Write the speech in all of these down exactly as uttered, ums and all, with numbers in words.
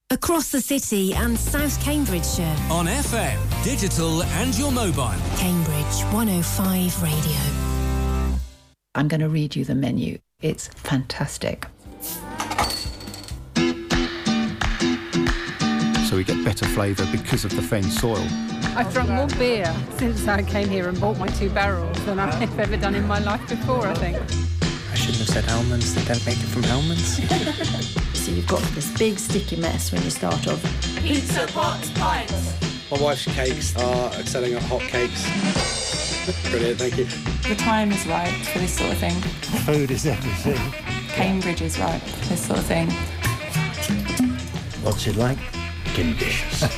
Across the city and South Cambridgeshire. On F M, digital and your mobile. Cambridge one oh five Radio. I'm going to read you the menu. It's fantastic. So we get better flavour because of the fen soil. I've drunk more beer since I came here and bought my two barrels than I've ever done in my life before, I think. I shouldn't have said almonds. They don't make it from almonds. So you've got this big sticky mess when you start off. Pizza, pots, pints. My wife's cakes are excelling at hot cakes. Brilliant, thank you. The time is right for this sort of thing. Food is everything. Cambridge is right for this sort of thing. What's it like? Delicious.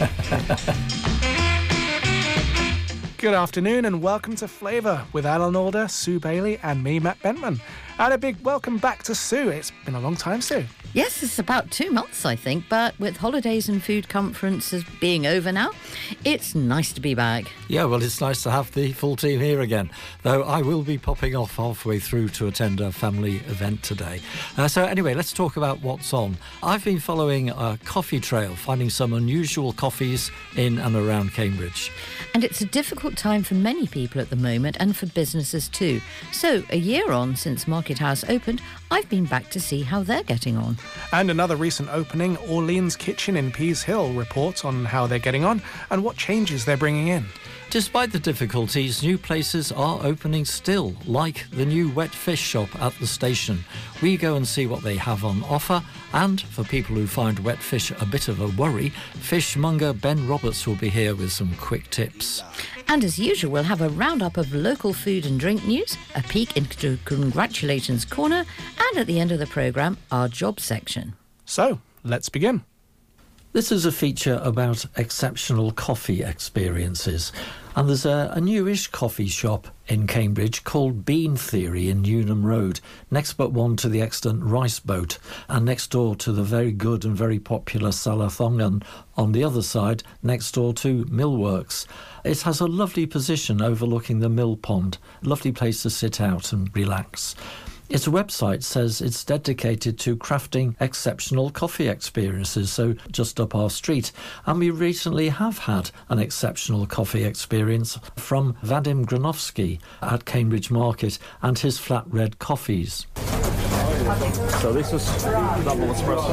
Good afternoon and welcome to Flavour with Alan Alder, Sue Bailey and me, Matt Bentman. And a big welcome back to Sue. It's been a long time, Sue. Yes, it's about two months, I think, but with holidays and food conferences being over now, it's nice to be back. Yeah, well, it's nice to have the full team here again, though I will be popping off halfway through to attend a family event today. Uh, so anyway, let's talk about what's on. I've been following a coffee trail, finding some unusual coffees in and around Cambridge. And it's a difficult time for many people at the moment and for businesses too. So a year on since Market House opened, I've been back to see how they're getting on. And another recent opening, Orleans Kitchen in Pease Hill, reports on how they're getting on and what changes they're bringing in. Despite the difficulties, new places are opening still, like the new wet fish shop at the station. We go and see what they have on offer, and for people who find wet fish a bit of a worry, fishmonger Ben Roberts will be here with some quick tips. And as usual, we'll have a roundup of local food and drink news, a peek into Congratulations Corner, and at the end of the programme, our job section. So, let's begin. This is a feature about exceptional coffee experiences. And there's a, a newish coffee shop in Cambridge called Bean Theory in Newnham Road, next but one to the extant Rice Boat, and next door to the very good and very popular Salathongan on the other side, next door to Millworks. It has a lovely position overlooking the mill pond, lovely place to sit out and relax. Its website says it's dedicated to crafting exceptional coffee experiences, so just up our street. And we recently have had an exceptional coffee experience from Vadim Granovsky at Cambridge Market and his flat red coffees. So this is double espresso.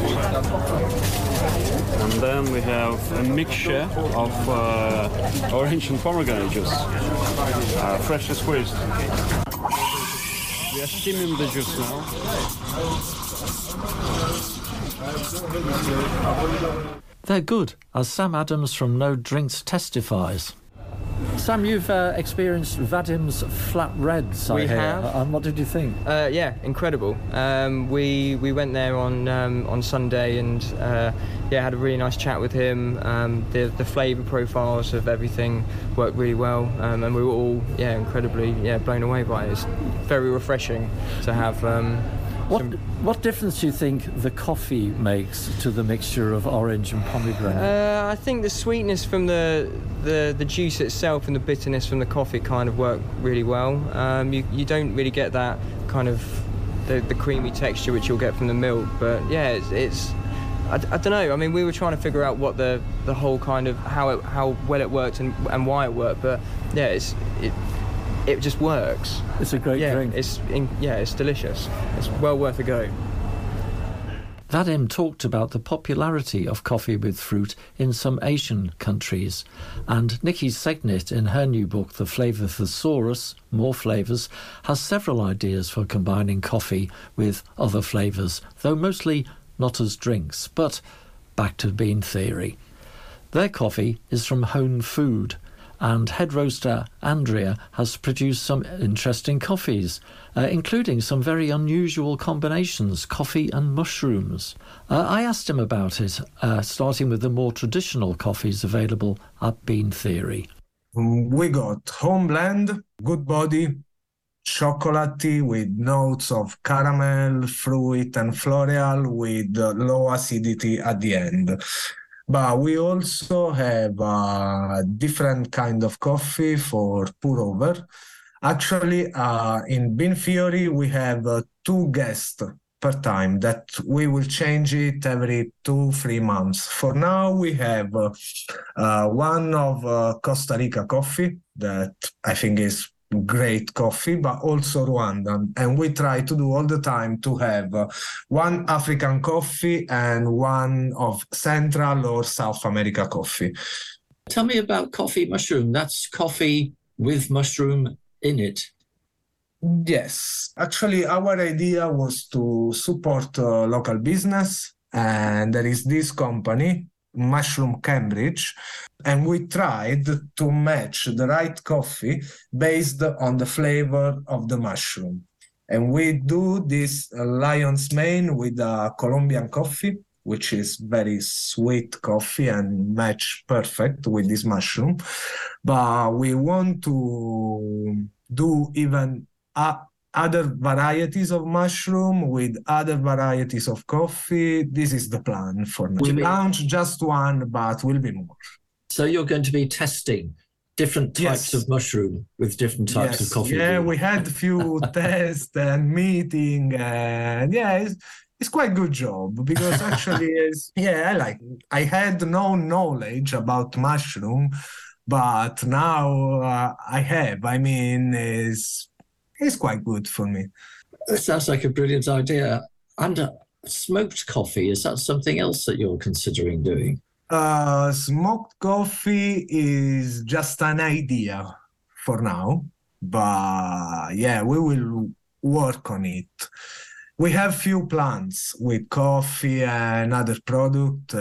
And then we have a mixture of uh, orange and pomegranate juice, uh, freshly squeezed. We are steaming the juice now. They're good, as Sam Adams from No Drinks testifies. Sam, you've uh, experienced Vadim's flat reds, I we hear. have. And what did you think? Uh, yeah, incredible. Um, we we went there on um, on Sunday and uh, yeah, had a really nice chat with him. Um, the the flavour profiles of everything worked really well, um, and we were all yeah incredibly yeah blown away by it. It's very refreshing to have. Um, What what difference do you think the coffee makes to the mixture of orange and pomegranate? Uh, I think the sweetness from the, the the juice itself and the bitterness from the coffee kind of work really well. Um, you you don't really get that kind of the, the creamy texture which you'll get from the milk, but yeah, it's, it's I, I don't know. I mean, we were trying to figure out what the, the whole kind of how it, how well it worked and and why it worked, but yeah, it's it. It just works. It's a great yeah, drink. It's in, yeah, it's delicious. It's well worth a go. Vadim talked about the popularity of coffee with fruit in some Asian countries. And Nikki Segnit, in her new book, The Flavour Thesaurus, More Flavours, has several ideas for combining coffee with other flavours, though mostly not as drinks. But back to Bean Theory. Their coffee is from Hone Food, and head roaster Andrea has produced some interesting coffees, uh, including some very unusual combinations, coffee and mushrooms. Uh, I asked him about it, uh, starting with the more traditional coffees available at Bean Theory. We got home blend, good body, chocolatey with notes of caramel, fruit and floral with uh, low acidity at the end. But we also have a different kind of coffee for pour over. Actually, uh, in Bean Theory, we have uh, two guests per time, that we will change it every two, three months. For now, we have uh, uh, one of uh, Costa Rica coffee that I think is great coffee, but also Rwandan. And we try to do all the time to have uh, one African coffee and one of Central or South America coffee. Tell me about coffee mushroom. That's coffee with mushroom in it. Yes. Actually, our idea was to support uh, local business. And there is this company, Mushroom Cambridge, and we tried to match the right coffee based on the flavor of the mushroom. And we do this uh, Lion's Mane with a Colombian coffee, which is very sweet coffee and match perfect with this mushroom. But we want to do even uh, other varieties of mushroom with other varieties of coffee. This is the plan for now. We launch just one, but will be more. So you're going to be testing different types yes. of mushroom with different types yes. of coffee. Yeah, we had a few tests and meeting, and yeah, it's, it's quite a good job because actually, it's, yeah, I like I had no knowledge about mushroom, but now uh, I have. I mean, it's it's quite good for me. It sounds like a brilliant idea. And uh, smoked coffee, is that something else that you're considering doing? Uh, smoked coffee is just an idea for now, but yeah, we will work on it. We have few plans with coffee and other product.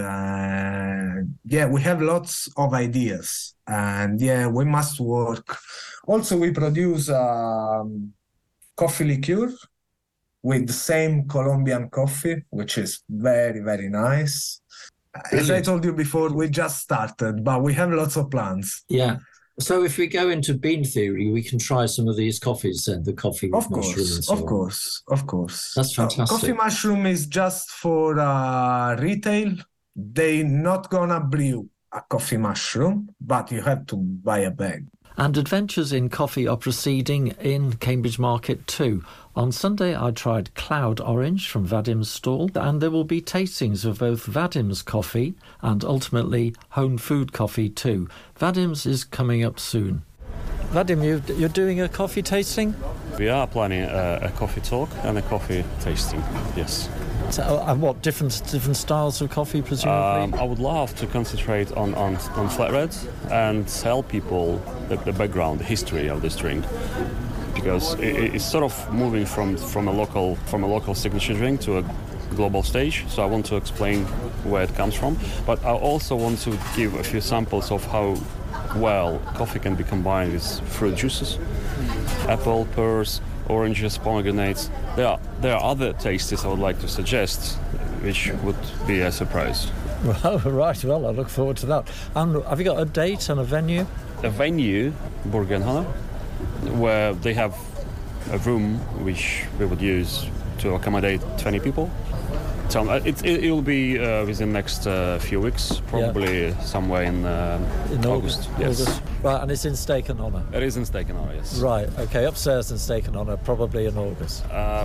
Uh, yeah, we have lots of ideas, and yeah, we must work. Also, we produce um, coffee liqueur with the same Colombian coffee, which is very, very nice. Brilliant. As I told you before, we just started, but we have lots of plans. Yeah. So if we go into Bean Theory, we can try some of these coffees then, the coffee with of course, mushroom and so Of on. course, of course. That's fantastic. Uh, coffee mushroom is just for uh, retail. They're not gonna brew a coffee mushroom, but you have to buy a bag. And adventures in coffee are proceeding in Cambridge Market too. On Sunday, I tried Cloud Orange from Vadim's stall, and there will be tastings of both Vadim's coffee and ultimately home food coffee too. Vadim's is coming up soon. Vadim, you, you're doing a coffee tasting? We are planning a, a coffee talk and a coffee tasting, yes. So, and what, different different styles of coffee, presumably? Um, I would love to concentrate on, on, on flat reds and tell people the, the background, the history of this drink. Because it, it's sort of moving from, from a local from a local signature drink to a global stage. So I want to explain where it comes from. But I also want to give a few samples of how well coffee can be combined with fruit juices, apple, pears, oranges, pomegranates. There are there are other tastes I would like to suggest, which would be a surprise. Well, right. Well, I look forward to that. And have you got a date and a venue? A venue, Burgenhalle, where they have a room which we would use to accommodate twenty people. So it it will be uh, within the next uh, few weeks, probably yeah. somewhere in, uh, in August. August. Yes. August. Right, and it's in Steak and Honour. It is in Steak and Honour, yes. Right. Okay. Upstairs in Steak and Honour, probably in August. Uh,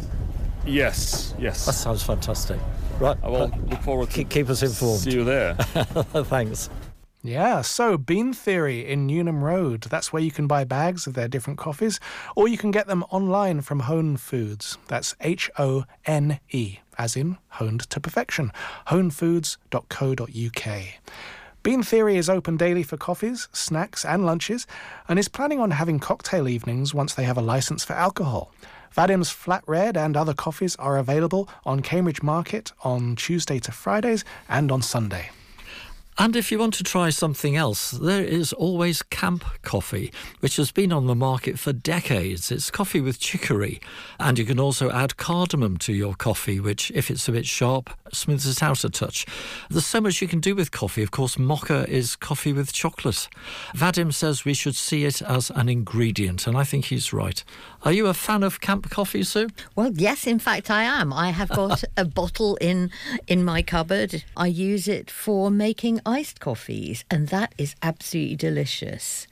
yes. Yes. That sounds fantastic. Right. I will look forward to keep, keep us informed. See you there. Thanks. Yeah, so Bean Theory in Newnham Road. That's where you can buy bags of their different coffees, or you can get them online from Hone Foods. That's H O N E, as in honed to perfection. hone foods dot co dot U K. Bean Theory is open daily for coffees, snacks and lunches, and is planning on having cocktail evenings once they have a licence for alcohol. Vadim's Flat Red and other coffees are available on Cambridge Market on Tuesday to Fridays and on Sunday. And if you want to try something else, there is always Camp Coffee, which has been on the market for decades. It's coffee with chicory, and you can also add cardamom to your coffee, which, if it's a bit sharp, smooths it out a touch. There's so much you can do with coffee. Of course, mocha is coffee with chocolate. Vadim says we should see it as an ingredient, and I think he's right. Are you a fan of Camp Coffee, Sue? Well, yes, in fact, I am. I have got a bottle in in my cupboard. I use it for making iced coffees, and that is absolutely delicious.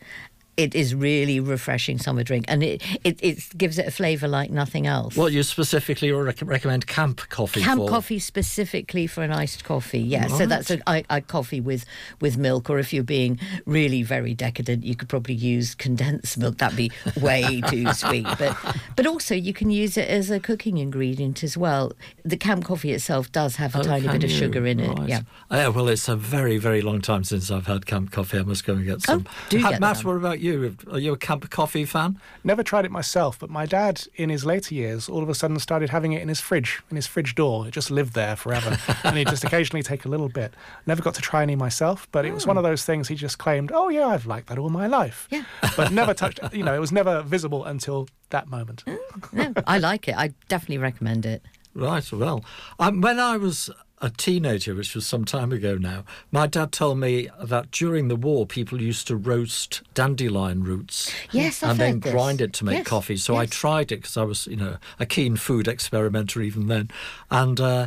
It is really refreshing summer drink, and it, it, it gives it a flavour like nothing else. Well, you specifically rec- recommend camp coffee Camp for? coffee specifically for an iced coffee, yeah. Right. So that's a, a, a coffee with, with milk, or if you're being really very decadent, you could probably use condensed milk. That'd be way too sweet. But but also you can use it as a cooking ingredient as well. The camp coffee itself does have a Oh, tiny bit of you? sugar in it, Right. yeah. Oh, yeah. Well, it's a very, very long time since I've had camp coffee. I must go and get some. Oh, do Ha- get Matt, them. what about you? Are you a camp coffee fan? Never tried it myself, but my dad, in his later years, all of a sudden started having it in his fridge, in his fridge door. It just lived there forever. And he'd just occasionally take a little bit. Never got to try any myself, but it was one of those things he just claimed, oh, yeah, I've liked that all my life. Yeah. But never touched, you know, it was never visible until that moment. No, I like it. I definitely recommend it. Right, well, um, when I was a teenager, which was some time ago now, my dad told me that during the war people used to roast dandelion roots. Yes, I've and then heard this. grind it to make Yes, coffee. So I yes. tried it because I was, you know, a keen food experimenter even then, and uh,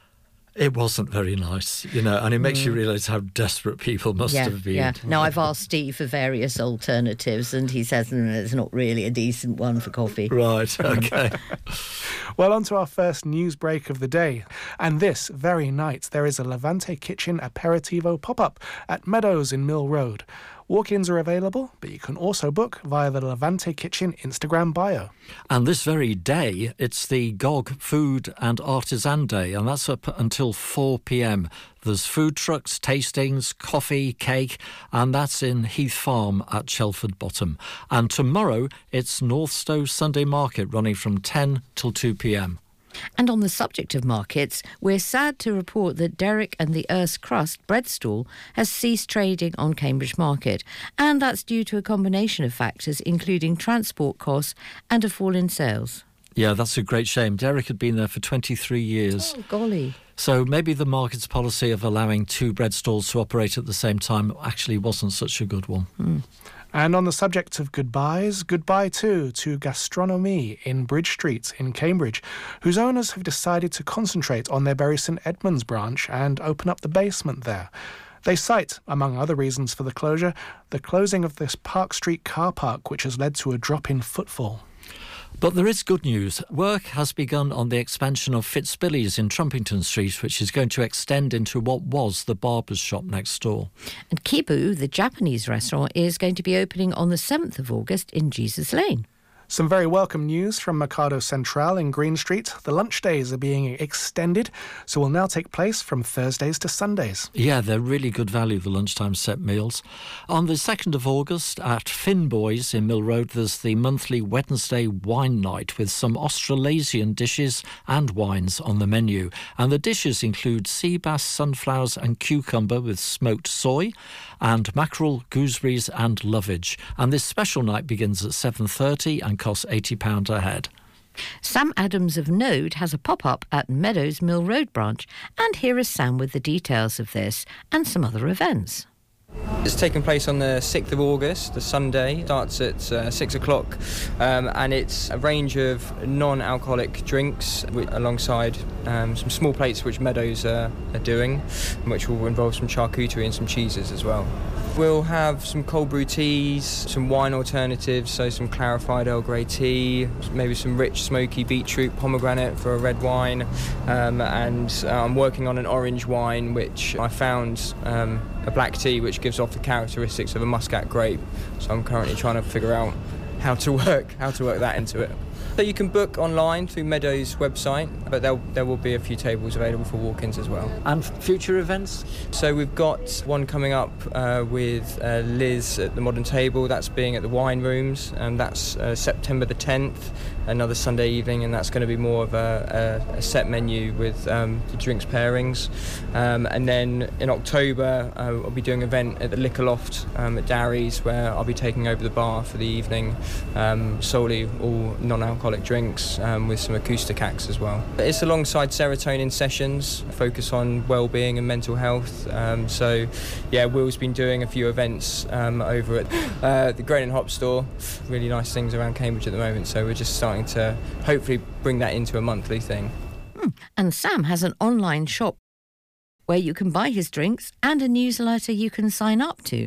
it wasn't very nice, you know. And it makes Mm. you realise how desperate people must yeah, have been. yeah. Now, I've asked Steve for various alternatives, and he says mm, it's not really a decent one for coffee. Right, okay. Well, on to our first news break of the day. And this very night, there is a Levante Kitchen Aperitivo pop-up at Meadows in Mill Road. Walk-ins are available, but you can also book via the Levante Kitchen Instagram bio. And this very day, it's the G O G Food and Artisan Day, and that's up until four p.m. There's food trucks, tastings, coffee, cake, and that's in Heath Farm at Chelford Bottom. And tomorrow, it's Northstowe Sunday Market running from ten till two p.m. And on the subject of markets, we're sad to report that Derrick and the Erse Crust bread stall has ceased trading on Cambridge Market. And that's due to a combination of factors, including transport costs and a fall in sales. Yeah, that's a great shame. Derrick had been there for twenty-three years. Oh, golly. So maybe the market's policy of allowing two bread stalls to operate at the same time actually wasn't such a good one. Mm. And on the subject of goodbyes, goodbye too to Gastronomie in Bridge Street in Cambridge, whose owners have decided to concentrate on their Bury St Edmunds branch and open up the basement there. They cite, among other reasons for the closure, the closing of this Park Street car park, which has led to a drop in footfall. But there is good news. Work has begun on the expansion of Fitzbilly's in Trumpington Street, which is going to extend into what was the barber's shop next door. And Kibu, the Japanese restaurant, is going to be opening on the seventh of August in Jesus Lane. Some very welcome news from Mercado Central in Green Street. The lunch days are being extended, so will now take place from Thursdays to Sundays. Yeah, they're really good value, the lunchtime set meals. On the second of August at Finn Boys in Mill Road, there's the monthly Wednesday wine night with some Australasian dishes and wines on the menu. And the dishes include sea bass, sunflowers and cucumber with smoked soy, and mackerel, gooseberries and lovage. And this special night begins at seven thirty and costs eighty pounds a head. Sam Adams of Node has a pop-up at Meadows Mill Road branch, and here is Sam with the details of this and some other events. It's taking place on the sixth of August, the Sunday. Starts at uh, six o'clock, um, and it's a range of non-alcoholic drinks with, alongside um, some small plates which Meadows uh, are doing, which will involve some charcuterie and some cheeses as well. We'll have some cold brew teas, some wine alternatives, so some clarified Earl Grey tea, maybe some rich smoky beetroot pomegranate for a red wine, um, and uh, I'm working on an orange wine which I found um, a black tea which gives off the characteristics of a muscat grape. So I'm currently trying to figure out how to work how to work that into it. So you can book online through Meadows' website, but there there will be a few tables available for walk-ins as well. And future events? So we've got one coming up uh, with uh, Liz at the Modern Table. That's being at the Wine Rooms, and that's uh, September the tenth, another Sunday evening, and that's going to be more of a, a, a set menu with um, the drinks pairings. Um, and then in October, uh, I'll be doing an event at the Liquor Loft um, at Darry's, where I'll be taking over the bar for the evening, um, solely all non-alcoholic drinks um, with some acoustic acts as well. It's alongside serotonin sessions, focus on well-being and mental health. Um, so, yeah, Will's been doing a few events um, over at uh, the Grain and Hop store. Really nice things around Cambridge at the moment, so we're just starting to hopefully bring that into a monthly thing. Mm. And Sam has an online shop where you can buy his drinks and a newsletter you can sign up to.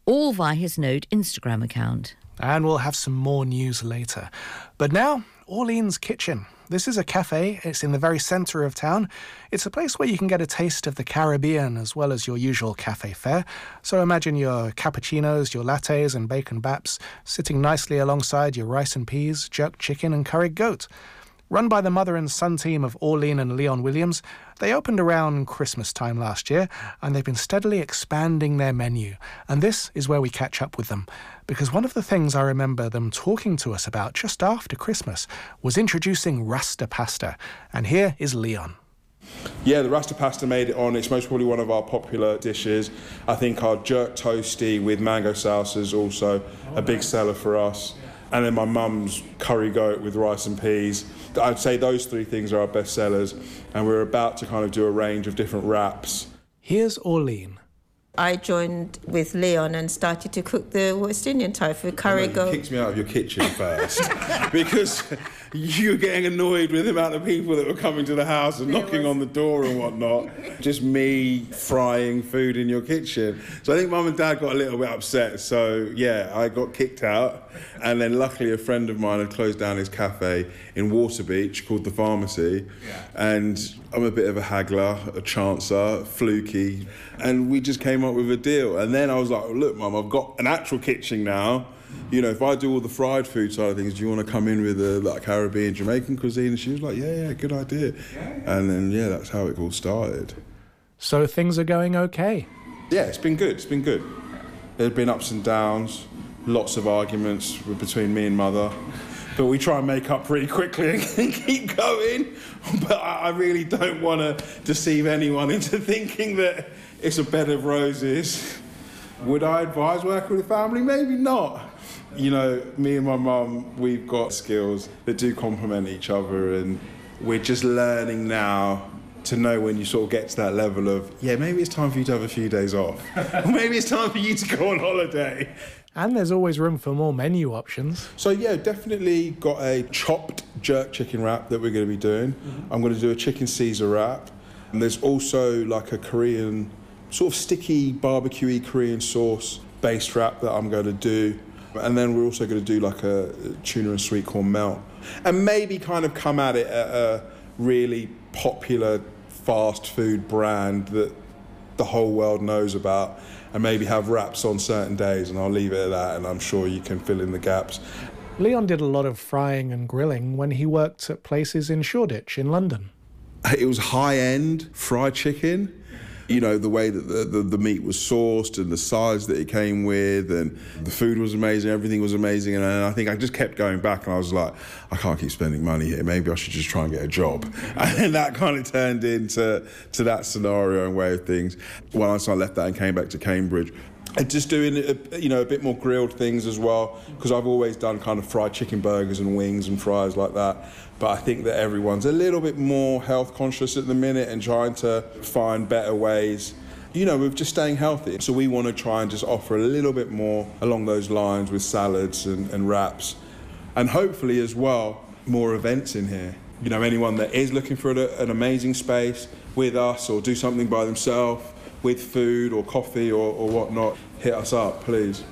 all via his Node Instagram account. And we'll have some more news later. But now, Orleans Kitchen. This is a cafe. It's in the very centre of town. It's a place where you can get a taste of the Caribbean as well as your usual cafe fare. So imagine your cappuccinos, your lattes and bacon baps sitting nicely alongside your rice and peas, jerk chicken and curried goat. Run by the mother and son team of Orlean and Leon Williams, they opened around Christmas time last year, and they've been steadily expanding their menu. And this is where we catch up with them, because one of the things I remember them talking to us about just after Christmas was introducing Rasta Pasta. And here is Leon. Yeah, the Rasta Pasta made it on. It's most probably one of our popular dishes. I think our jerk toasty with mango salsa is also a big seller for us. And then my mum's curry goat with rice and peas. I'd say those three things are our best sellers, and we're about to kind of do a range of different wraps. Here's Orlean. I joined with Leon and started to cook the West Indian type with curry no, goat. You kicked me out of your kitchen first because you were getting annoyed with the amount of people that were coming to the house and there knocking was... on the door and whatnot. Just me frying food in your kitchen. So I think Mum and Dad got a little bit upset. So yeah, I got kicked out. And then luckily a friend of mine had closed down his cafe in Waterbeach called The Pharmacy. Yeah. And I'm a bit of a haggler, a chancer, fluky. And we just came up with a deal. And then I was like, look, Mum, I've got an actual kitchen now. You know, if I do all the fried food side of things, do you want to come in with a like Caribbean, Jamaican cuisine? And she was like, yeah, yeah, good idea. Yeah, yeah. And then, yeah, that's how it all started. So things are going okay? Yeah, it's been good. It's been good. There's been ups and downs, lots of arguments between me and Mother. But we try and make up pretty quickly and keep going. But I really don't want to deceive anyone into thinking that it's a bed of roses. Would I advise working with a family? Maybe not. You know, me and my mum, we've got skills that do complement each other, and we're just learning now to know when you sort of get to that level of, yeah, maybe it's time for you to have a few days off. Or maybe it's time for you to go on holiday. And there's always room for more menu options. So yeah, definitely got a chopped jerk chicken wrap that we're going to be doing. Mm-hmm. I'm going to do a chicken Caesar wrap. And there's also like a Korean, sort of sticky, barbecue-y Korean sauce based wrap that I'm going to do. And then we're also going to do like a tuna and sweet corn melt. And maybe kind of come at it at a really popular fast food brand that the whole world knows about, and maybe have wraps on certain days, and I'll leave it at that, and I'm sure you can fill in the gaps. Leon did a lot of frying and grilling when he worked at places in Shoreditch in London. It was high-end fried chicken. You know, the way that the, the, the meat was sourced and the size that it came with, and the food was amazing, everything was amazing. And I think I just kept going back, and I was like, I can't keep spending money here. Maybe I should just try and get a job. And then that kind of turned into to that scenario and way of things. Once I left that and came back to Cambridge, and just doing, a, you know, a bit more grilled things as well, because I've always done kind of fried chicken burgers and wings and fries like that. But I think that everyone's a little bit more health conscious at the minute and trying to find better ways, you know, with just staying healthy. So we want to try and just offer a little bit more along those lines with salads and, and wraps. And hopefully as well, more events in here. You know, anyone that is looking for a, an amazing space with us, or do something by themselves with food or coffee or, or whatnot, hit us up, please.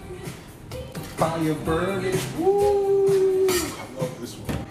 Fire burning. Woo! I love this one.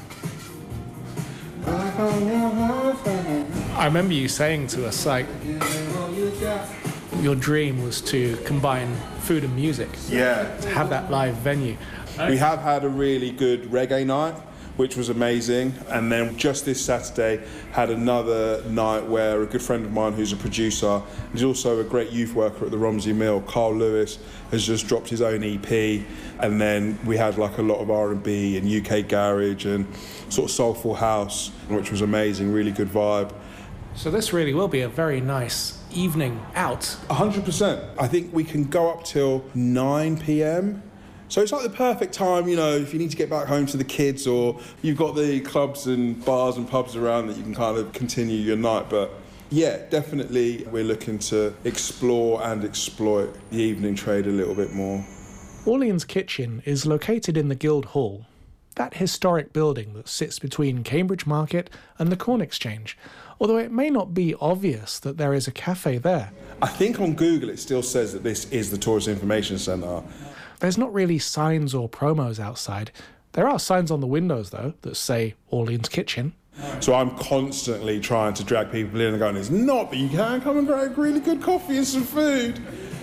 I remember you saying to us, like, your dream was to combine food and music. Yeah. To have that live venue. We have had a really good reggae night, which was amazing. And then just this Saturday had another night where a good friend of mine who's a producer, he's also a great youth worker at the Romsey Mill, Carl Lewis, has just dropped his own E P. And then we had like a lot of R and B and U K garage and sort of soulful house, which was amazing, really good vibe. So this really will be a very nice evening out. one hundred percent. I think we can go up till nine p.m. So it's like the perfect time, you know, if you need to get back home to the kids, or you've got the clubs and bars and pubs around that you can kind of continue your night. But yeah, definitely we're looking to explore and exploit the evening trade a little bit more. Orleans Kitchen is located in the Guildhall. that historic building that sits between Cambridge Market and the Corn Exchange, although it may not be obvious that there is a cafe there. I think on Google it still says that this is the Tourist Information Centre. There's not really signs or promos outside. There are signs on the windows, though, that say Orleans Kitchen. So I'm constantly trying to drag people in and going, it's not, but you can come and grab really good coffee and some food.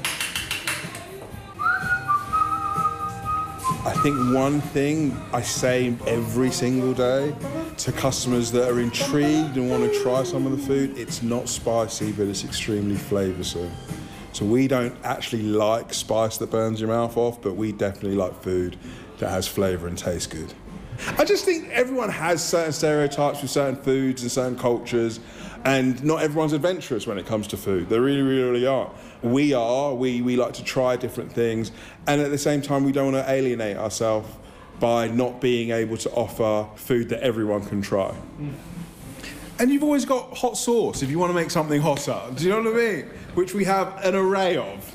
I think one thing I say every single day to customers that are intrigued and want to try some of the food, it's not spicy, but it's extremely flavoursome. So we don't actually like spice that burns your mouth off, but we definitely like food that has flavour and tastes good. I just think everyone has certain stereotypes with certain foods and certain cultures, and not everyone's adventurous when it comes to food. They really, really, really are. We are. We, we like to try different things, and at the same time, we don't want to alienate ourselves by not being able to offer food that everyone can try. Mm. And you've always got hot sauce if you want to make something hotter. Do you know what I mean? Which we have an array of.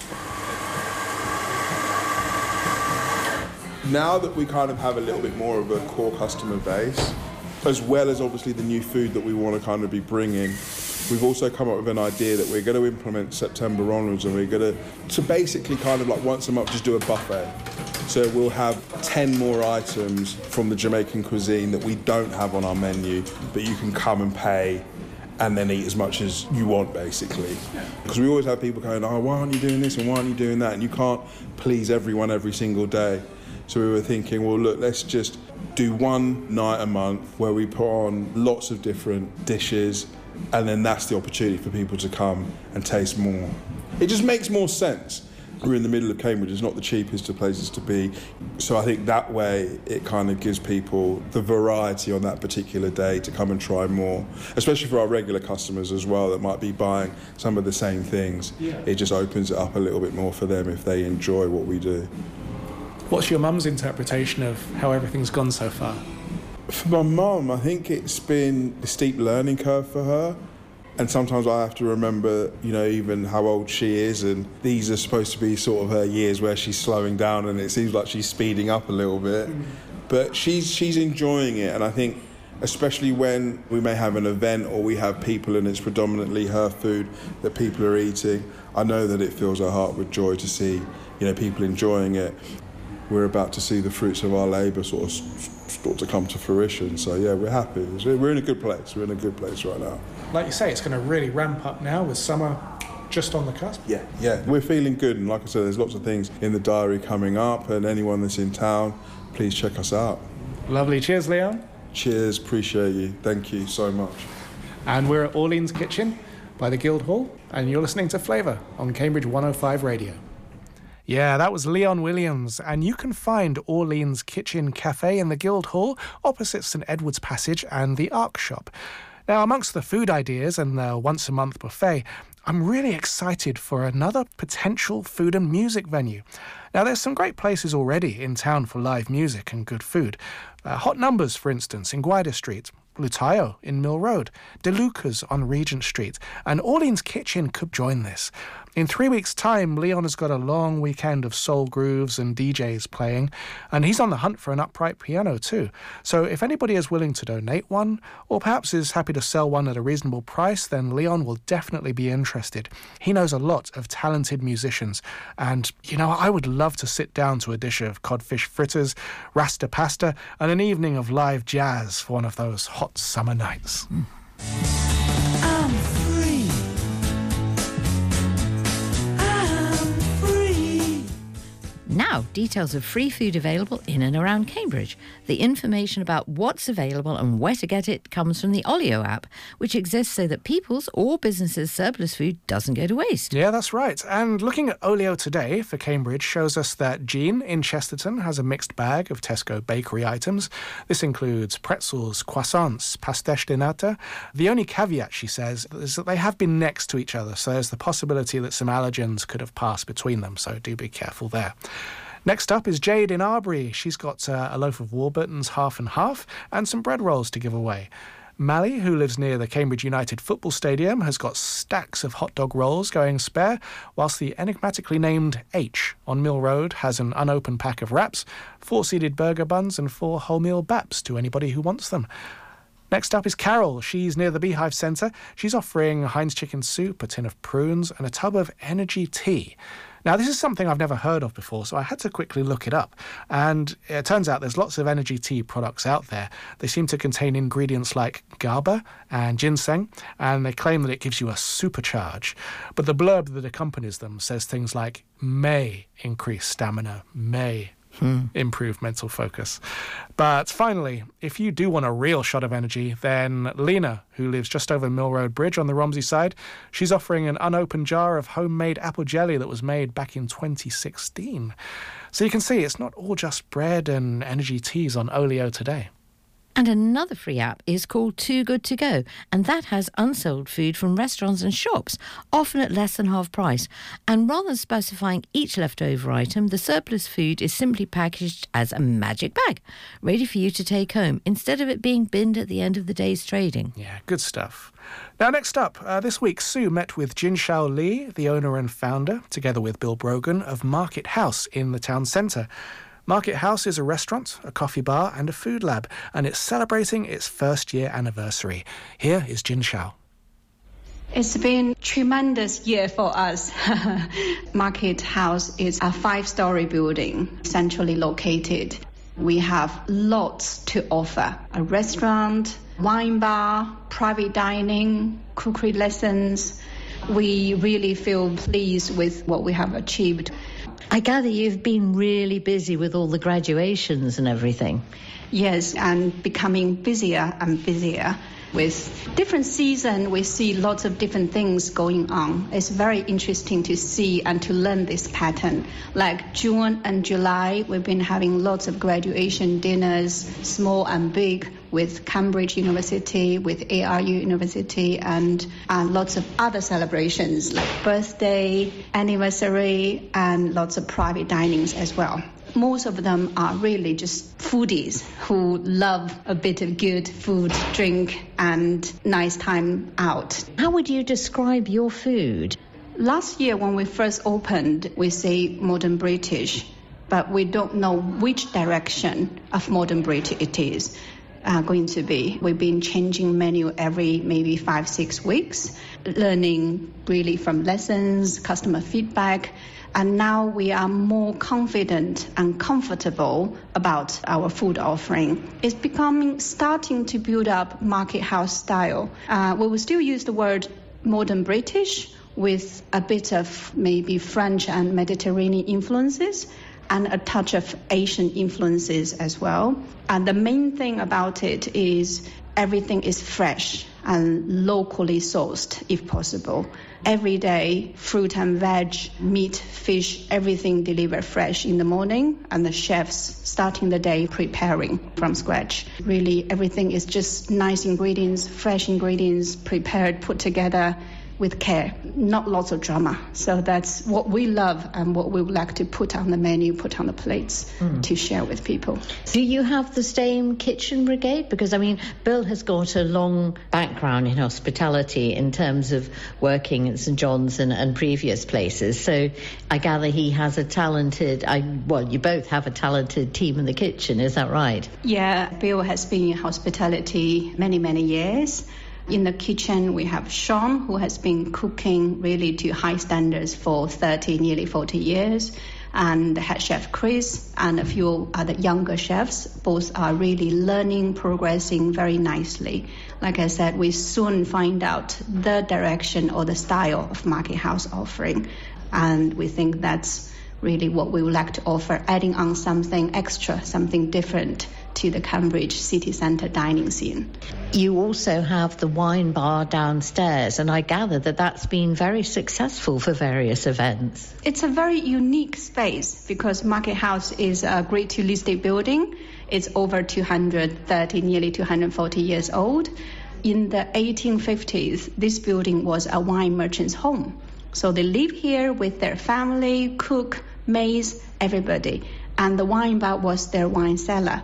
Now that we kind of have a little bit more of a core customer base, as well as obviously the new food that we want to kind of be bringing, we've also come up with an idea that we're going to implement September onwards, and we're going to, to basically kind of like once a month just do a buffet. So we'll have ten more items from the Jamaican cuisine that we don't have on our menu, but you can come and pay and then eat as much as you want, basically. Because we always have people going, oh, why aren't you doing this and why aren't you doing that? And you can't please everyone every single day. So we were thinking, well, look, let's just do one night a month where we put on lots of different dishes, and then that's the opportunity for people to come and taste more. It just makes more sense. We're in the middle of Cambridge, it's not the cheapest of places to be. So I think that way it kind of gives people the variety on that particular day to come and try more, especially for our regular customers as well that might be buying some of the same things. Yeah. It just opens it up a little bit more for them if they enjoy what we do. What's your mum's interpretation of how everything's gone so far? For my mum, I think it's been a steep learning curve for her. And sometimes I have to remember, you know, even how old she is, and these are supposed to be sort of her years where she's slowing down and it seems like she's speeding up a little bit. Mm. But she's she's enjoying it, and I think especially when we may have an event or we have people and it's predominantly her food that people are eating, I know that it fills her heart with joy to see, you know, people enjoying it. We're about to see the fruits of our labour sort of start to come to fruition. So yeah, we're happy. We're in a good place. We're in a good place right now. Like you say, it's going to really ramp up now with summer just on the cusp. Yeah, yeah. We're feeling good, and like I said, there's lots of things in the diary coming up, and anyone that's in town, please check us out. Lovely. Cheers, Leon. Cheers. Appreciate you. Thank you so much. And we're at Orleans Kitchen by the Guildhall, and you're listening to Flavour on Cambridge one oh five Radio. Yeah, that was Leon Williams, and you can find Orleans Kitchen Cafe in the Guildhall opposite St Edward's Passage and the Ark Shop. Now, amongst the food ideas and the once-a-month buffet, I'm really excited for another potential food and music venue. Now, there's some great places already in town for live music and good food. Uh, Hot Numbers, for instance, in Gwydir Street, Lutayo in Mill Road, DeLuca's on Regent Street, and Orleans Kitchen could join this. In three weeks' time, Leon has got a long weekend of soul grooves and D Js playing, and he's on the hunt for an upright piano too. So if anybody is willing to donate one, or perhaps is happy to sell one at a reasonable price, then Leon will definitely be interested. He knows a lot of talented musicians, and, you know, I would love to sit down to a dish of codfish fritters, rasta pasta, and an evening of live jazz for one of those hot summer nights. Mm. I'm free. I'm free. Now, details of free food available in and around Cambridge. The information about what's available and where to get it comes from the Olio app, which exists so that people's or businesses' surplus food doesn't go to waste. Yeah, that's right. And looking at Olio today for Cambridge shows us that Jean in Chesterton has a mixed bag of Tesco bakery items. This includes pretzels, croissants, pastéis de nata. The only caveat, she says, is that they have been next to each other, so there's the possibility that some allergens could have passed between them, so do be careful there. Next up is Jade in Arbury. She's got uh, a loaf of Warburton's half and half and some bread rolls to give away. Mally, who lives near the Cambridge United Football Stadium, has got stacks of hot dog rolls going spare, whilst the enigmatically named H on Mill Road has an unopened pack of wraps, four seeded burger buns and four wholemeal baps to anybody who wants them. Next up is Carol. She's near the Beehive Centre. She's offering Heinz chicken soup, a tin of prunes and a tub of energy tea. Now, this is something I've never heard of before, so I had to quickly look it up. And it turns out there's lots of energy tea products out there. They seem to contain ingredients like GABA and ginseng, and they claim that it gives you a supercharge. But the blurb that accompanies them says things like, may increase stamina, may Hmm. improve mental focus. But finally, if you do want a real shot of energy, then Lena, who lives just over Mill Road Bridge on the Romsey side, she's offering an unopened jar of homemade apple jelly that was made back in twenty sixteen. So you can see it's not all just bread and energy teas on Olio today. And another free app is called Too Good To Go, and that has unsold food from restaurants and shops, often at less than half price. And rather than specifying each leftover item, the surplus food is simply packaged as a magic bag, ready for you to take home, instead of it being binned at the end of the day's trading. Yeah, good stuff. Now, next up, uh, this week, Sue met with Jinxiao Li, the owner and founder, together with Bill Brogan, of Market House in the town centre. Market House is a restaurant, a coffee bar and a food lab, and it's celebrating its first year anniversary. Here is Jinxiao. It's been a tremendous year for us. Market House is a five-story building, centrally located. We have lots to offer. A restaurant, wine bar, private dining, cookery lessons. We really feel pleased with what we have achieved. I gather you've been really busy with all the graduations and everything. Yes, and becoming busier and busier. With different season, we see lots of different things going on. It's very interesting to see and to learn this pattern. Like June and July, we've been having lots of graduation dinners, small and big, with Cambridge University, with A R U University, and uh, lots of other celebrations like birthday, anniversary, and lots of private dinings as well. Most of them are really just foodies who love a bit of good food, drink, and nice time out. How would you describe your food? Last year when we first opened, we say modern British, but we don't know which direction of modern British it is uh, going to be. We've been changing menu every maybe five, six weeks, learning really from lessons, customer feedback. And now we are more confident and comfortable about our food offering. It's becoming, starting to build up Market House style. Uh, we will still use the word modern British with a bit of maybe French and Mediterranean influences and a touch of Asian influences as well. And the main thing about it is everything is fresh and locally sourced if possible. Every day, fruit and veg, meat, fish, everything delivered fresh in the morning, and the chefs starting the day preparing from scratch. Really, everything is just nice ingredients, fresh ingredients, prepared, put together with care, not lots of drama. So that's what we love and what we would like to put on the menu, put on the plates mm. to share with people. Do you have the same kitchen brigade? Because, I mean, Bill has got a long background in hospitality in terms of working at St John's and, and previous places. So I gather he has a talented, I, well, you both have a talented team in the kitchen, is that right? Yeah, Bill has been in hospitality many, many years. In the kitchen, we have Sean, who has been cooking really to high standards for thirty, nearly forty years. And the head chef, Chris, and a few other younger chefs. Both are really learning, progressing very nicely. Like I said, we soon find out the direction or the style of Market House offering. And we think that's really what we would like to offer, adding on something extra, something different to the Cambridge city centre dining scene. You also have the wine bar downstairs, and I gather that that's been very successful for various events. It's a very unique space because Market House is a Grade two listed building. It's over two hundred thirty, nearly two hundred forty years old. In the eighteen fifties, this building was a wine merchant's home. So they live here with their family, cook, maids, everybody. And the wine bar was their wine cellar.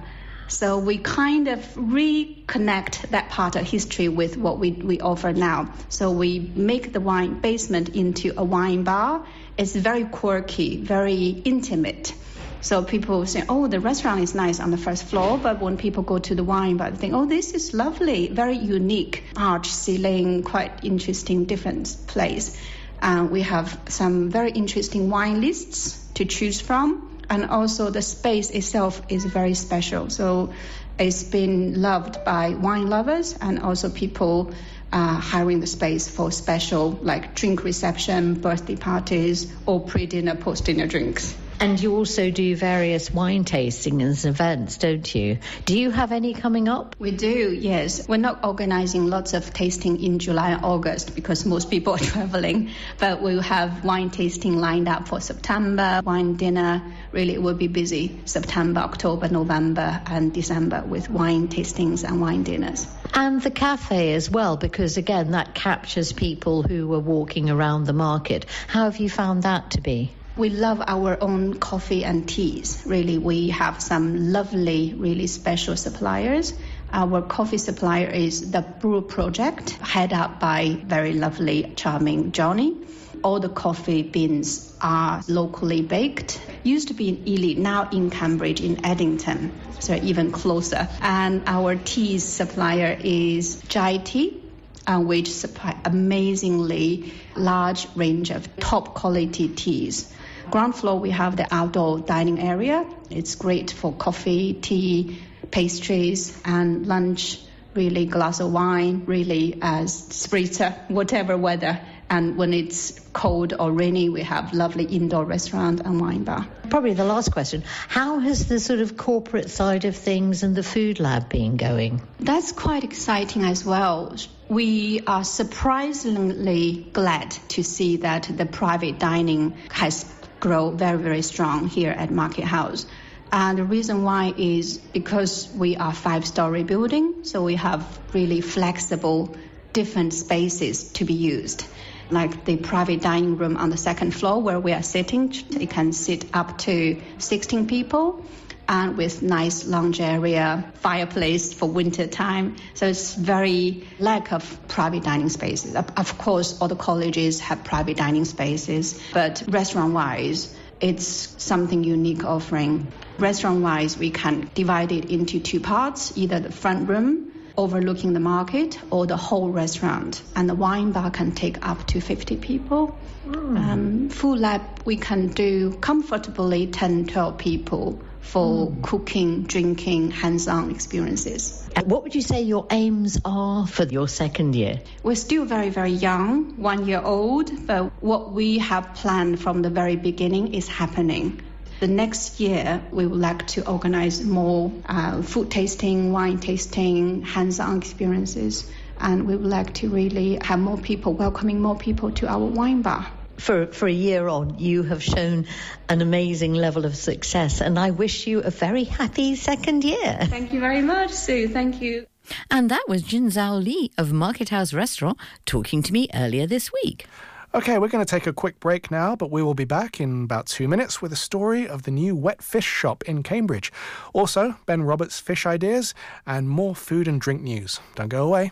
So we kind of reconnect that part of history with what we, we offer now. So we make the wine basement into a wine bar. It's very quirky, very intimate. So people say, oh, the restaurant is nice on the first floor, but when people go to the wine bar, they think, oh, this is lovely, very unique, arch ceiling, quite interesting, different place. Uh, we have some very interesting wine lists to choose from, and also the space itself is very special. So it's been loved by wine lovers and also people uh, hiring the space for special like drink reception, birthday parties, or pre-dinner, post-dinner drinks. And you also do various wine tastings and events, don't you? Do you have any coming up? We do, yes. We're not organizing lots of tasting in July and August because most people are traveling, but we'll have wine tasting lined up for September, wine dinner. Really, it will be busy September, October, November, and December with wine tastings and wine dinners. And the cafe as well, because again, that captures people who are walking around the market. How have you found that to be? We love our own coffee and teas. Really, we have some lovely, really special suppliers. Our coffee supplier is the Brew Project, head up by very lovely, charming Johnny. All the coffee beans are locally baked. Used to be in Ely, now in Cambridge, in Eddington, so even closer. And our tea supplier is Jai Tea, uh, which supply amazingly large range of top quality teas. Ground floor, we have the outdoor dining area. It's great for coffee, tea, pastries, and lunch. Really, glass of wine, really as spritzer, whatever weather. And when it's cold or rainy, we have lovely indoor restaurant and wine bar. Probably the last question. How has the sort of corporate side of things and the food lab been going? That's quite exciting as well. We are surprisingly glad to see that the private dining has grown very, very strong here at Market House. And the reason why is because we are five-story building, so we have really flexible, different spaces to be used. Like the private dining room on the second floor where we are sitting, it can sit up to sixteen people, and with nice lounge area, fireplace for winter time. So it's very lack of private dining spaces. Of course, all the colleges have private dining spaces, but restaurant-wise, it's something unique offering. Restaurant-wise, we can divide it into two parts, either the front room overlooking the market or the whole restaurant. And the wine bar can take up to fifty people. Mm. Um, food lab, we can do comfortably ten, twelve people for mm. cooking, drinking, hands-on experiences. And what would you say your aims are for your second year? We're still very, very young, one year old, but what we have planned from the very beginning is happening. The next year, we would like to organize more uh, food tasting, wine tasting, hands-on experiences, and we would like to really have more people, welcoming more people to our wine bar. For, for a year on, you have shown an amazing level of success, and I wish you a very happy second year. Thank you very much, Sue. Thank you. And that was Jin Zhao Li of Market House Restaurant talking to me earlier this week. OK, we're going to take a quick break now, but we will be back in about two minutes with a story of the new wet fish shop in Cambridge. Also, Ben Roberts' fish ideas and more food and drink news. Don't go away.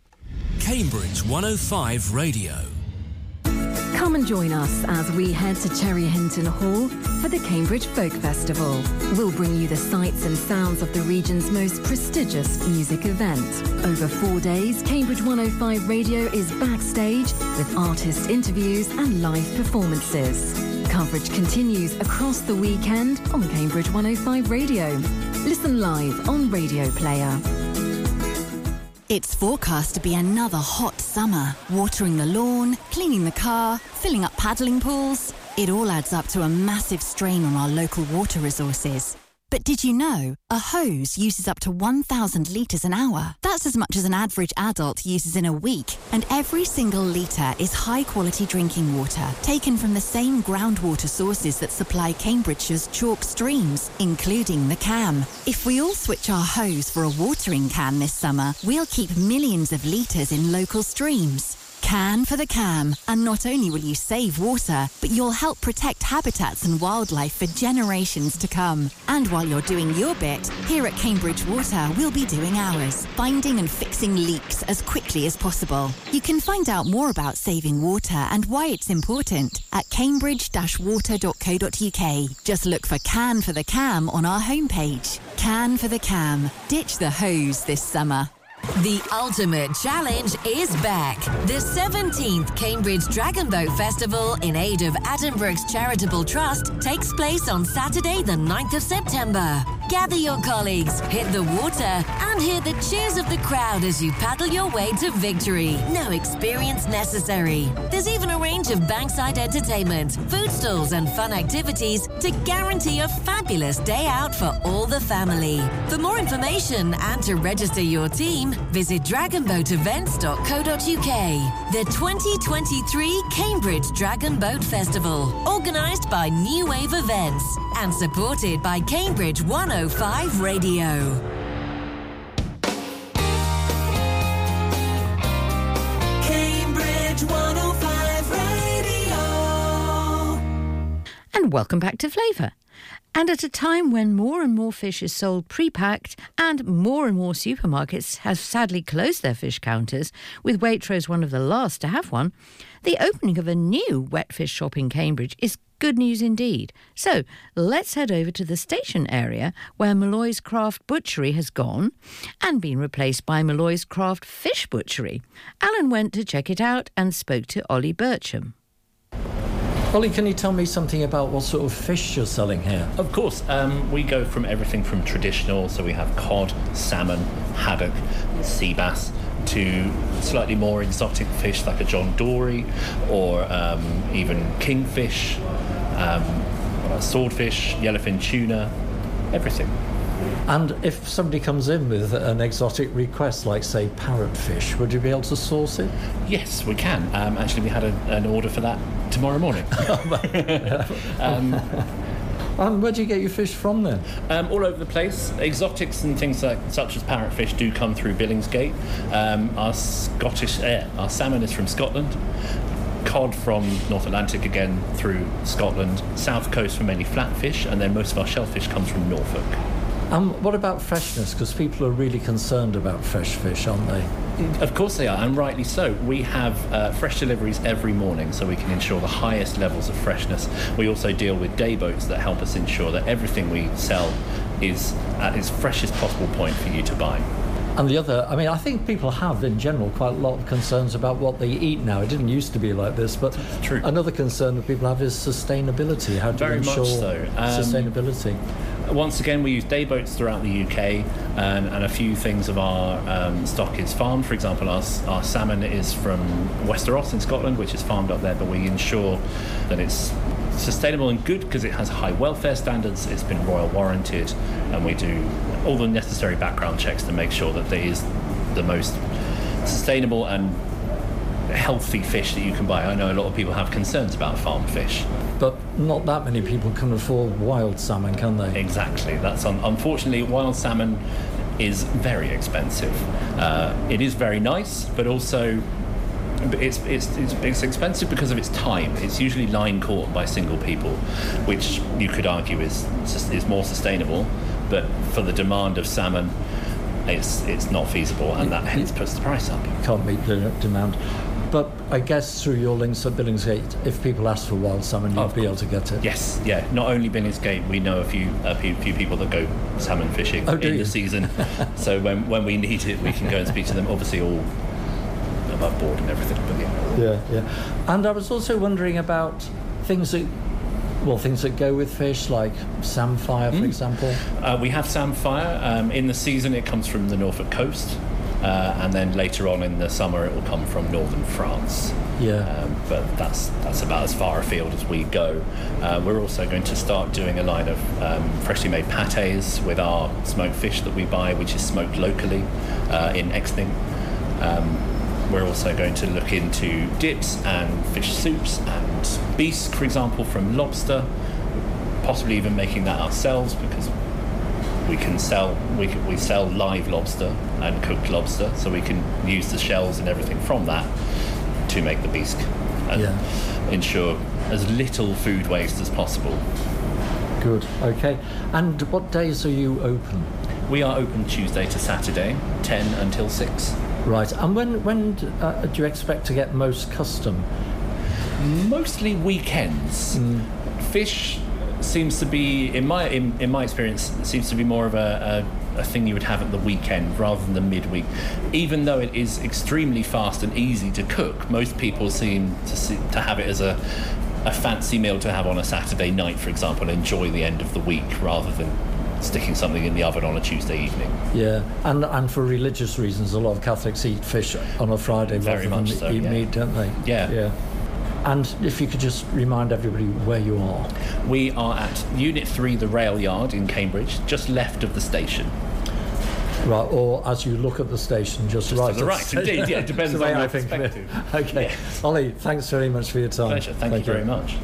Cambridge one oh five Radio. Come and join us as we head to Cherry Hinton Hall for the Cambridge Folk Festival. We'll bring you the sights and sounds of the region's most prestigious music event. Over four days, Cambridge one oh five Radio is backstage with artist interviews and live performances. Coverage continues across the weekend on Cambridge one oh five Radio. Listen live on Radio Player. It's forecast to be another hot summer. Watering the lawn, cleaning the car, filling up paddling pools. It all adds up to a massive strain on our local water resources. But did you know a hose uses up to one thousand litres an hour? That's as much as an average adult uses in a week. And every single litre is high-quality drinking water, taken from the same groundwater sources that supply Cambridgeshire's chalk streams, including the Cam. If we all switch our hose for a watering can this summer, we'll keep millions of litres in local streams. Can for the Cam. And not only will you save water, but you'll help protect habitats and wildlife for generations to come. And while you're doing your bit, here at Cambridge Water, we'll be doing ours, finding and fixing leaks as quickly as possible. You can find out more about saving water and why it's important at cambridge dash water dot co dot uk. Just look for Can for the Cam on our homepage. Can for the Cam. Ditch the hose this summer. The ultimate challenge is back. The seventeenth Cambridge Dragon Boat Festival in aid of Addenbrookes Charitable Trust takes place on Saturday the ninth of September. Gather your colleagues, hit the water and hear the cheers of the crowd as you paddle your way to victory. No experience necessary. There's even a range of bankside entertainment, food stalls and fun activities to guarantee a fabulous day out for all the family. For more information and to register your team, visit dragon boat events dot co dot uk. The twenty twenty-three Cambridge Dragon Boat Festival, organised by New Wave Events and supported by Cambridge one oh five Radio. Cambridge one oh five Radio. And welcome back to Flavour. And at a time when more and more fish is sold pre-packed and more and more supermarkets have sadly closed their fish counters, with Waitrose one of the last to have one, the opening of a new wet fish shop in Cambridge is good news indeed. So let's head over to the station area where Malloy's Craft Butchery has gone and been replaced by Malloy's Craft Fish Butchery. Alan went to check it out and spoke to Ollie Bircham. Ollie, can you tell me something about what sort of fish you're selling here? Of course. Um, we go from everything from traditional, so we have cod, salmon, haddock, sea bass, to slightly more exotic fish like a John Dory or um, even kingfish, um, swordfish, yellowfin tuna, everything. And if somebody comes in with an exotic request, like, say, parrotfish, would you be able to source it? Yes, we can. Um, actually, we had a, an order for that tomorrow morning. um, and where do you get your fish from, then? Um, all over the place. Exotics and things like such as parrotfish do come through Billingsgate. Um, our Scottish, uh, our salmon is from Scotland. Cod from North Atlantic, again through Scotland. South coast for mainly flatfish, and then most of our shellfish comes from Norfolk. Um, what about freshness? Because people are really concerned about fresh fish, aren't they? Of course they are, and rightly so. We have uh, fresh deliveries every morning, so we can ensure the highest levels of freshness. We also deal with day boats that help us ensure that everything we sell is at its freshest possible point for you to buy. And the other, I mean, I think people have, in general, quite a lot of concerns about what they eat now. It didn't used to be like this, but True. Another concern that people have is sustainability. How do Very you ensure much so. Um, sustainability? Once again, we use day boats throughout the U K, and, and a few things of our um, stock is farmed. For example, our, our salmon is from Westeros in Scotland, which is farmed up there, but we ensure that it's sustainable and good because it has high welfare standards, it's been royal warranted, and we do all the necessary background checks to make sure that there is the most sustainable and healthy fish that you can buy. I know a lot of people have concerns about farm fish. But not that many people can afford wild salmon, can they? Exactly. That's un- unfortunately, wild salmon is very expensive. Uh, it is very nice, but also It's, it's it's it's expensive because of its time. It's usually line caught by single people, which you could argue is is more sustainable, but for the demand of salmon, it's it's not feasible, and that hence puts the price up. Can't meet the demand. But I guess through your links at Billingsgate, if people ask for wild salmon, you'll be able to get it. Yes, yeah. Not only Billingsgate, we know a few a few, few people that go salmon fishing oh, do in you? the season. So when when we need it, we can go and speak to them. Obviously, all above board and everything, but yeah. Yeah, yeah. And I was also wondering about things that, well, things that go with fish, like samphire, for mm. example. Uh, we have samphire. Um, in the season, it comes from the Norfolk coast, uh, and then later on in the summer, it will come from northern France. Yeah. Um, but that's that's about as far afield as we go. Uh, we're also going to start doing a line of um, freshly made pâtés with our smoked fish that we buy, which is smoked locally uh, in Exning. Um, We're also going to look into dips and fish soups and bisque, for example, from lobster, possibly even making that ourselves because we can sell we can, we sell live lobster and cooked lobster, so we can use the shells and everything from that to make the bisque and Yeah. ensure as little food waste as possible. Good, okay. And what days are you open? We are open Tuesday to Saturday, ten until six. Right, and when, when uh, do you expect to get most custom? Mostly weekends. Mm. Fish seems to be, in my in, in my experience, seems to be more of a, a, a thing you would have at the weekend rather than the midweek. Even though it is extremely fast and easy to cook, most people seem to see, to have it as a a fancy meal to have on a Saturday night, for example, and enjoy the end of the week rather than sticking something in the oven on a Tuesday evening. Yeah, and and for religious reasons, a lot of Catholics eat fish on a Friday Very rather much than so, eat yeah. meat, don't they? Yeah. Yeah. And if you could just remind everybody where you are. We are at Unit three, the rail yard in Cambridge, just left of the station. Right, or as you look at the station, just, Just right. to the right, indeed, yeah, it depends That's the way on I your think of it. perspective. Okay. Yes. Ollie, thanks very much for your time. Pleasure, thank, you very much.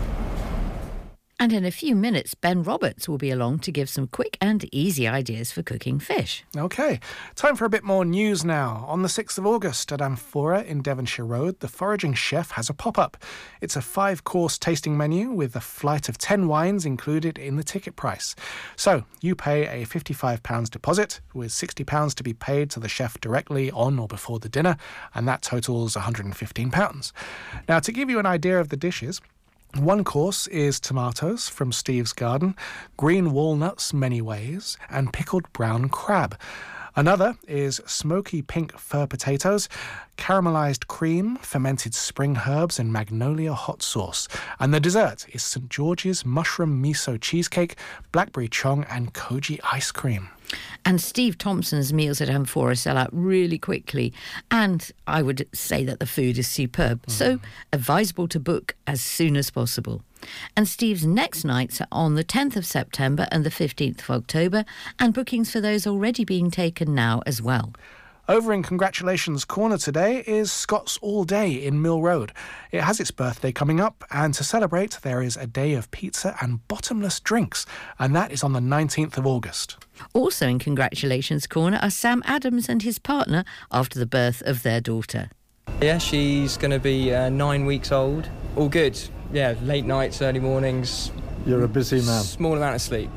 And in a few minutes, Ben Roberts will be along to give some quick and easy ideas for cooking fish. OK, time for a bit more news now. On the sixth of August at Amphora in Devonshire Road, the Foraging Chef has a pop-up. It's a five-course tasting menu with a flight of ten wines included in the ticket price. So you pay a fifty-five pounds deposit, with sixty pounds to be paid to the chef directly on or before the dinner, and that totals one hundred fifteen pounds. Now, to give you an idea of the dishes, one course is tomatoes from Steve's garden, green walnuts many ways, and pickled brown crab. Another is smoky pink fir potatoes, caramelised cream, fermented spring herbs, and magnolia hot sauce. And the dessert is Saint George's mushroom miso cheesecake, blackberry chong, and koji ice cream. And Steve Thompson's meals at Amphora sell out really quickly, and I would say that the food is superb, so advisable to book as soon as possible. And Steve's next nights are on the tenth of September and the fifteenth of October, and bookings for those already being taken now as well. Over in Congratulations Corner today is Scott's All Day in Mill Road. It has its birthday coming up, and to celebrate there is a day of pizza and bottomless drinks, and that is on the nineteenth of August. Also in Congratulations Corner are Sam Adams and his partner after the birth of their daughter. Yeah, she's going to be uh, nine weeks old. All good. Yeah, late nights, early mornings. You're a busy man. Small amount of sleep.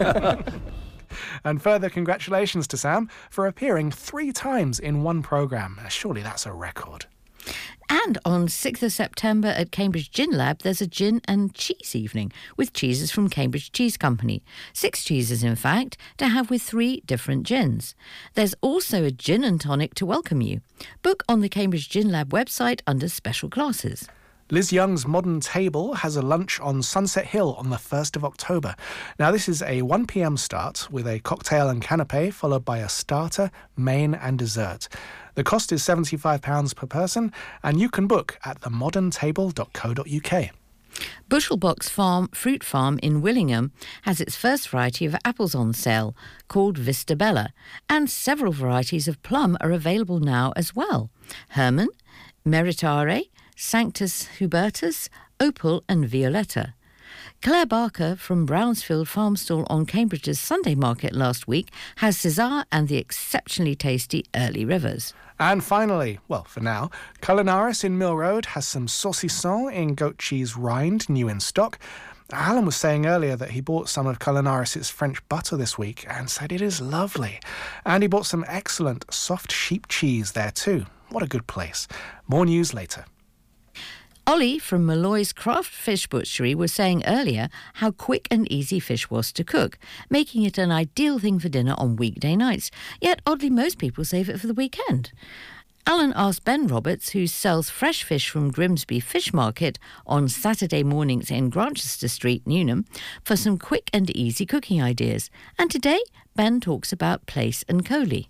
And further congratulations to Sam for appearing three times in one programme. Surely that's a record. And on sixth of September at Cambridge Gin Lab, there's a gin and cheese evening with cheeses from Cambridge Cheese Company. Six cheeses, in fact, to have with three different gins. There's also a gin and tonic to welcome you. Book on the Cambridge Gin Lab website under special classes. Liz Young's Modern Table has a lunch on Sunset Hill on the first of October. Now, this is a one p m start with a cocktail and canapé followed by a starter, main and dessert. The cost is seventy-five pounds per person, and you can book at the modern table dot co dot u k. Bushelbox Farm Fruit Farm in Willingham has its first variety of apples on sale, called Vista Bella, and several varieties of plum are available now as well. Herman, Meritare, Sanctus Hubertus, Opal and Violetta. Claire Barker from Brownsfield Farm Stall on Cambridge's Sunday Market last week has César and the exceptionally tasty Early Rivers. And finally, well, for now, Culinaris in Mill Road has some saucisson in goat cheese rind new in stock. Alan was saying earlier that he bought some of Culinaris' French butter this week and said it is lovely. And he bought some excellent soft sheep cheese there too. What a good place. More news later. Ollie from Malloy's Craft Fish Butchery was saying earlier how quick and easy fish was to cook, making it an ideal thing for dinner on weekday nights. Yet, oddly, most people save it for the weekend. Alan asked Ben Roberts, who sells fresh fish from Grimsby Fish Market on Saturday mornings in Grantchester Street, Newnham, for some quick and easy cooking ideas. And today, Ben talks about plaice and coley.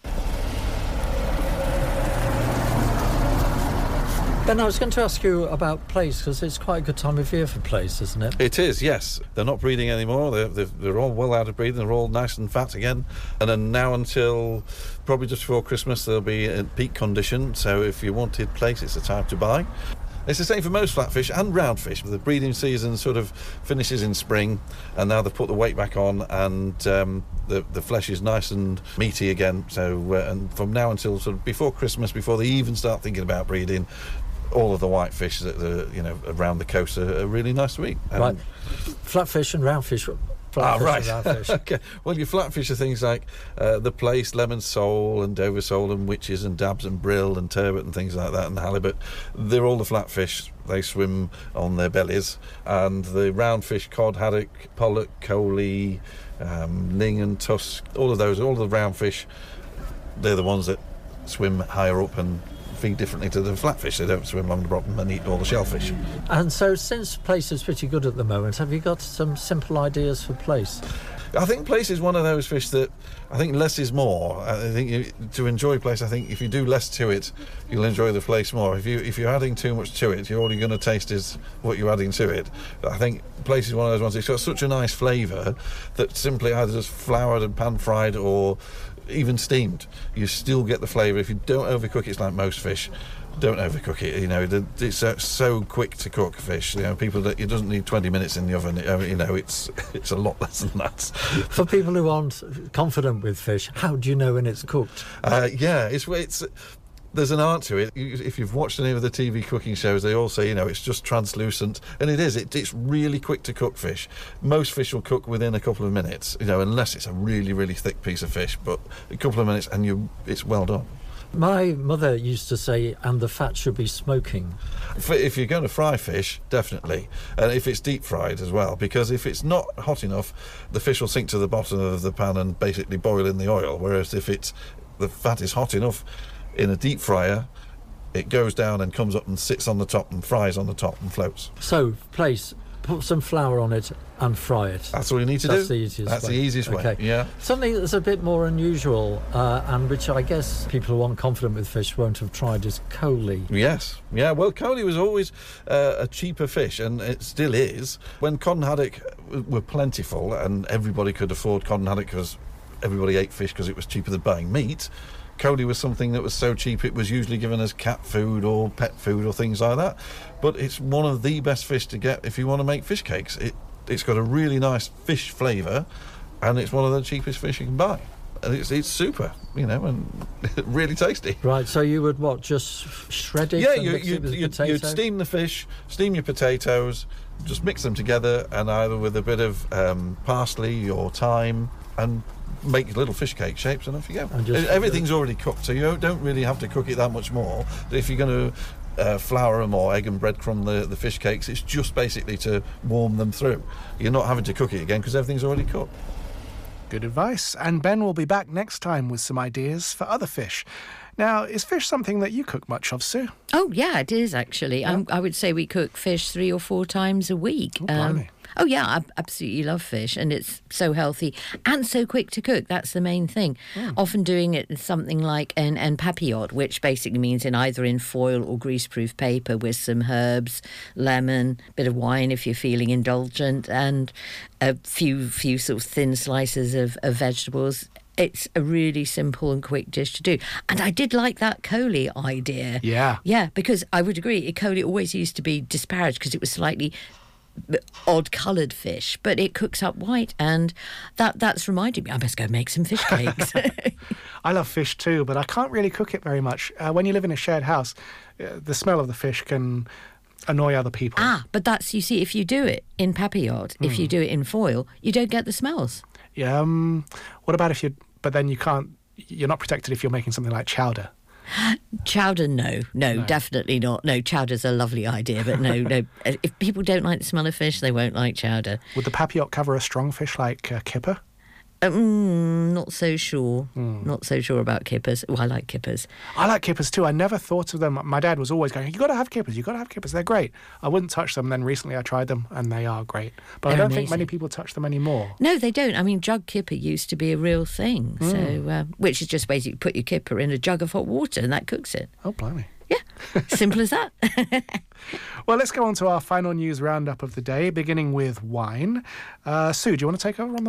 Ben, I was going to ask you about plaice, because it's quite a good time of year for plaice, isn't it? It is, yes. They're not breeding anymore. They're, they're, they're all well out of breeding. They're all nice and fat again. And then now until probably just before Christmas, they'll be in peak condition. So if you wanted plaice, it's the time to buy. It's the same for most flatfish and roundfish. The breeding season sort of finishes in spring, and now they've put the weight back on, and um, the the flesh is nice and meaty again. So uh, and from now until sort of before Christmas, before they even start thinking about breeding, all of the white fish that the you know around the coast are, are really nice to eat. And right, flatfish and roundfish. Ah, right. Roundfish. Okay. Well, your flatfish are things like uh, the plaice, lemon sole, and Dover sole, and witches, and dabs, and brill, and turbot, and things like that, and halibut. They're all the flatfish. They swim on their bellies. And the roundfish, cod, haddock, pollock, coley, um, ling, and tusk, all of those, all of the roundfish, they're the ones that swim higher up and feed differently to the flatfish. They don't swim along the bottom and eat all the shellfish. And so, since plaice is pretty good at the moment, have you got some simple ideas for plaice? I think plaice is one of those fish that I think less is more. I think you, to enjoy plaice, I think if you do less to it, you'll enjoy the plaice more. If you if you're adding too much to it, you're all you're going to taste is what you're adding to it. I think plaice is one of those ones. It's got such a nice flavour that simply either just floured and pan fried or even steamed, you still get the flavour. If you don't overcook it, it's like most fish. Don't overcook it. You know, it's so quick to cook fish. You know, people that it doesn't need twenty minutes in the oven. You know, it's it's a lot less than that. For people who aren't confident with fish, how do you know when it's cooked? Uh, yeah, it's it's. There's an art to it. If you've watched any of the T V cooking shows, they all say, you know, it's just translucent. And it is. It, it's really quick to cook fish. Most fish will cook within a couple of minutes, you know, unless it's a really, really thick piece of fish. But a couple of minutes and you, it's well done. My mother used to say, and the fat should be smoking. If you're going to fry fish, definitely. And if it's deep fried as well, because if it's not hot enough, the fish will sink to the bottom of the pan and basically boil in the oil. Whereas if it's the fat is hot enough, in a deep fryer, it goes down and comes up and sits on the top and fries on the top and floats. So, plaice, put some flour on it and fry it. That's all you need to that's do. The easiest that's way. the easiest way. Okay. Yeah. Something that's a bit more unusual, uh, and which I guess people who aren't confident with fish won't have tried, is coley. Yes. Yeah. Well, coley was always uh, a cheaper fish, and it still is. When cod and haddock were plentiful, and everybody could afford cod and haddock because everybody ate fish because it was cheaper than buying meat. Coley was something that was so cheap it was usually given as cat food or pet food or things like that. But it's one of the best fish to get if you want to make fish cakes. It, it's got a really nice fish flavour and it's one of the cheapest fish you can buy. And it's it's super, you know, and really tasty. Right, so you would, what, just shred it yeah, and you, mix you, it with you'd, potato? you'd steam the fish, steam your potatoes, just mix them together and either with a bit of um, parsley or thyme and make little fish cake shapes and off you go. And just, everything's already cooked, so you don't really have to cook it that much more. If you're going to uh, flour them or egg and breadcrumb the, the fish cakes, it's just basically to warm them through. You're not having to cook it again because everything's already cooked. Good advice. And Ben will be back next time with some ideas for other fish. Now, is fish something that you cook much of, Sue? Oh, yeah, it is, actually. Yeah. I would say we cook fish three or four times a week. Oh, blimey. Um, Oh, yeah, I absolutely love fish, and it's so healthy and so quick to cook. That's the main thing. Mm. Often doing it in something like an, an papillote, which basically means in either in foil or greaseproof paper with some herbs, lemon, bit of wine if you're feeling indulgent, and a few few sort of thin slices of, of vegetables. It's a really simple and quick dish to do. And I did like that coley idea. Yeah. Yeah, because I would agree, coley always used to be disparaged because it was slightly odd coloured fish, but it cooks up white, and that that's reminded me I must go make some fish cakes. I love fish too, but I can't really cook it very much. Uh, when you live in a shared house, uh, the smell of the fish can annoy other people. Ah, but that's, you see, if you do it in papillote, mm. if you do it in foil, you don't get the smells. Yeah. Um, what about if you? But then you can't. You're not protected if you're making something like chowder. Chowder, no, no, no, definitely not. No, chowder's a lovely idea, but no, no. If people don't like the smell of fish, they won't like chowder. Would the papillote cover a strong fish like uh, kipper? Um, not so sure. Mm. Not so sure about kippers. Oh, I like kippers. I like kippers too. I never thought of them. My dad was always going, "You got to have kippers. You got to have kippers. They're great." I wouldn't touch them. Then recently I tried them, and they are great. But They're I don't amazing. think many people touch them anymore. No, they don't. I mean, jug kipper used to be a real thing. Mm. So, uh, which is just basically put your kipper in a jug of hot water, and that cooks it. Oh, blimey. Yeah, simple as that. Well, let's go on to our final news roundup of the day, beginning with wine. Uh, Sue, do you want to take over on the wine?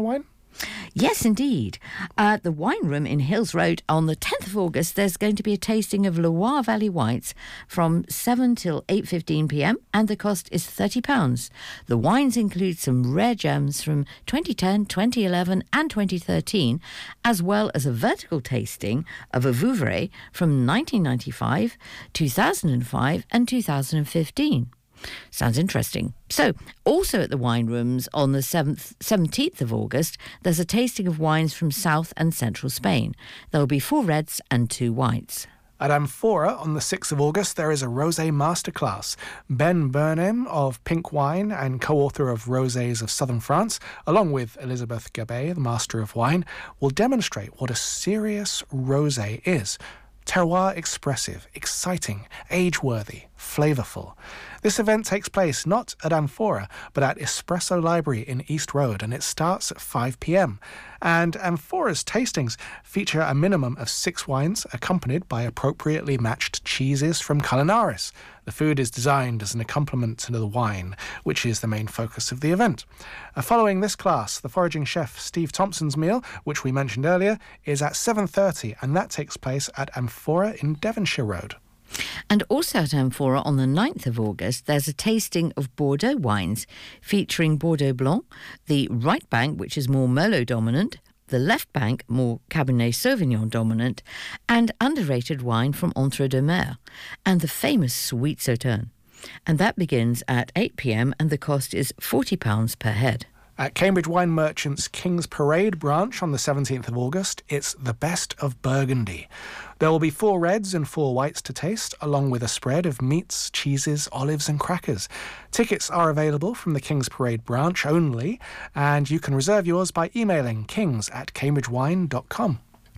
Yes, indeed. At the Wine Room in Hills Road on the tenth of August, there's going to be a tasting of Loire Valley Whites from seven till eight fifteen p m and the cost is thirty pounds. The wines include some rare gems from twenty ten, twenty eleven and twenty thirteen, as well as a vertical tasting of a Vouvray from nineteen ninety-five, two thousand five and two thousand fifteen. Sounds interesting. So, also at the Wine Rooms on the seventh, seventeenth of August, there's a tasting of wines from South and Central Spain. There will be four reds and two whites. At Amphora on the sixth of August, there is a rosé masterclass. Ben Burnham of Pink Wine and co-author of Rosés of Southern France, along with Elizabeth Gabet, the Master of Wine, will demonstrate what a serious rosé is. Terroir expressive, exciting, age-worthy, flavourful. This event takes place not at Amphora, but at Espresso Library in East Road, and it starts at five p m. And Amphora's tastings feature a minimum of six wines accompanied by appropriately matched cheeses from Culinaris. The food is designed as an accompaniment to the wine, which is the main focus of the event. Uh, following this class, the foraging chef Steve Thompson's meal, which we mentioned earlier, is at seven thirty, and that takes place at Amphora in Devonshire Road. And also at Amphora on the ninth of August, there's a tasting of Bordeaux wines featuring Bordeaux Blanc, the right bank, which is more Merlot dominant, the left bank, more Cabernet Sauvignon dominant, and underrated wine from Entre deux Mers, and the famous Sweet Sauterne. And that begins at eight p m and the cost is forty pounds per head. At Cambridge Wine Merchants' King's Parade branch on the seventeenth of August, it's the best of Burgundy. There will be four reds and four whites to taste, along with a spread of meats, cheeses, olives and crackers. Tickets are available from the King's Parade branch only, and you can reserve yours by emailing kings at cambridge wine dot com.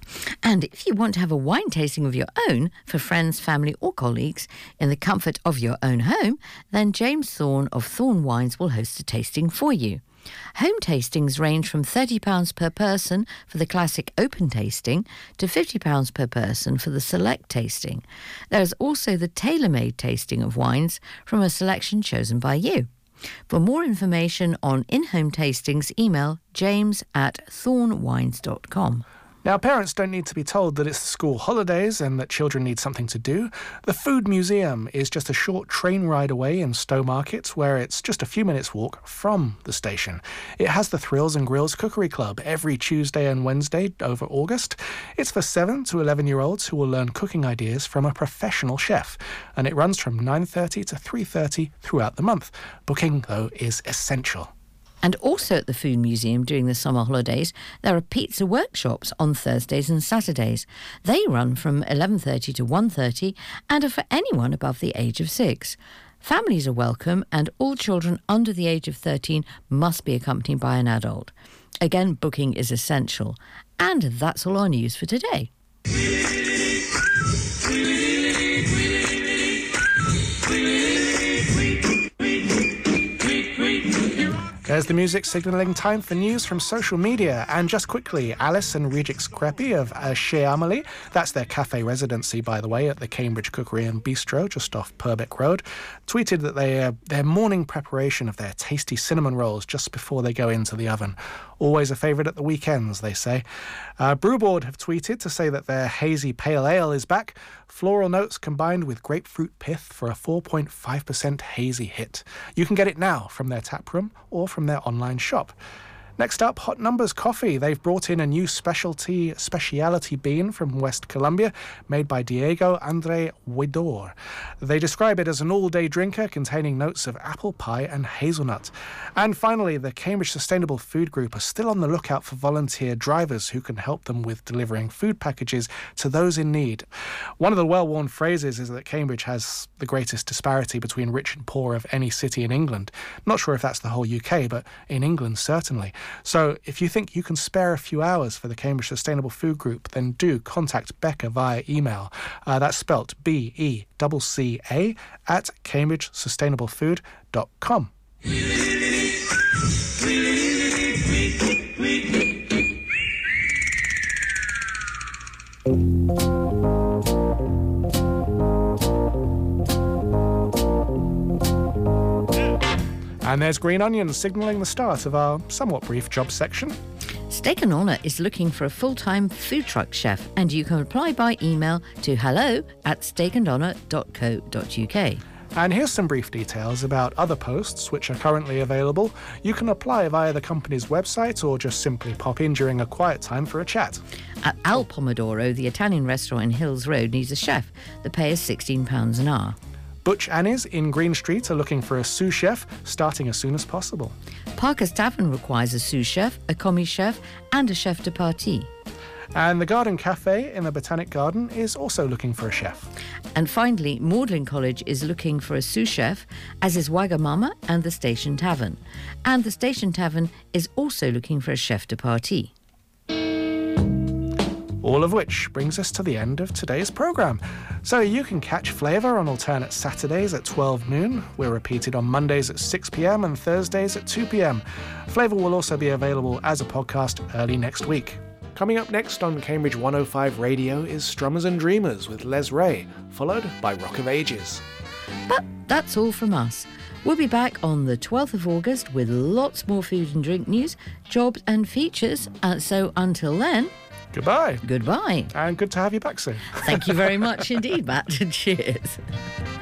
And if you want to have a wine tasting of your own for friends, family or colleagues in the comfort of your own home, then James Thorne of Thorne Wines will host a tasting for you. Home tastings range from thirty pounds per person for the classic open tasting to fifty pounds per person for the select tasting. There is also the tailor-made tasting of wines from a selection chosen by you. For more information on in-home tastings, email james at thorne wines dot com. Now, parents don't need to be told that it's the school holidays and that children need something to do. The Food Museum is just a short train ride away in Stowmarket, where it's just a few minutes' walk from the station. It has the Thrills and Grills Cookery Club every Tuesday and Wednesday over August. It's for seven to eleven-year-olds who will learn cooking ideas from a professional chef, and it runs from nine thirty to three thirty throughout the month. Booking, though, is essential. And also at the Food Museum during the summer holidays, there are pizza workshops on Thursdays and Saturdays. They run from eleven thirty to one thirty and are for anyone above the age of six. Families are welcome and all children under the age of thirteen must be accompanied by an adult. Again, booking is essential. And that's all our news for today. There's the music signalling time for news from social media. And just quickly, Alice and Regix Crepi of uh, Chez Amelie, that's their cafe residency, by the way, at the Cambridge Cookery and Bistro, just off Purbeck Road, tweeted that they, uh, their morning preparation of their tasty cinnamon rolls just before they go into the oven. Always a favourite at the weekends, they say. Uh, Brewboard have tweeted to say that their hazy pale ale is back. Floral notes combined with grapefruit pith for a four point five percent hazy hit. You can get it now from their taproom or from their online shop. Next up, Hot Numbers Coffee. They've brought in a new specialty speciality bean from West Colombia made by Diego Andre Huidor. They describe it as an all-day drinker containing notes of apple pie and hazelnut. And finally, the Cambridge Sustainable Food Group are still on the lookout for volunteer drivers who can help them with delivering food packages to those in need. One of the well-worn phrases is that Cambridge has the greatest disparity between rich and poor of any city in England. Not sure if that's the whole U K, but in England certainly. So if you think you can spare a few hours for the Cambridge Sustainable Food Group, then do contact Becca via email. Uh, that's spelt B E C C A at cambridge sustainable food dot com. And there's Green Onion signalling the start of our somewhat brief job section. Steak and Honour is looking for a full-time food truck chef, and you can apply by email to hello at steak and honour dot co dot uk. And here's some brief details about other posts which are currently available. You can apply via the company's website or just simply pop in during a quiet time for a chat. At Al Pomodoro, the Italian restaurant in Hills Road, needs a chef. The pay is sixteen pounds an hour. Butch Annie's in Green Street are looking for a sous chef, starting as soon as possible. Parker's Tavern requires a sous chef, a commis chef and a chef de partie. And the Garden Cafe in the Botanic Garden is also looking for a chef. And finally, Magdalen College is looking for a sous chef, as is Wagamama and the Station Tavern. And the Station Tavern is also looking for a chef de partie. All of which brings us to the end of today's programme. So you can catch Flavour on alternate Saturdays at twelve noon. We're repeated on Mondays at six p m and Thursdays at two p m. Flavour will also be available as a podcast early next week. Coming up next on Cambridge one oh five Radio is Strummers and Dreamers with Les Ray, followed by Rock of Ages. But that's all from us. We'll be back on the twelfth of August with lots more food and drink news, jobs and features. And so until then, goodbye. Goodbye. And good to have you back soon. Thank you very much indeed, Matt. Cheers.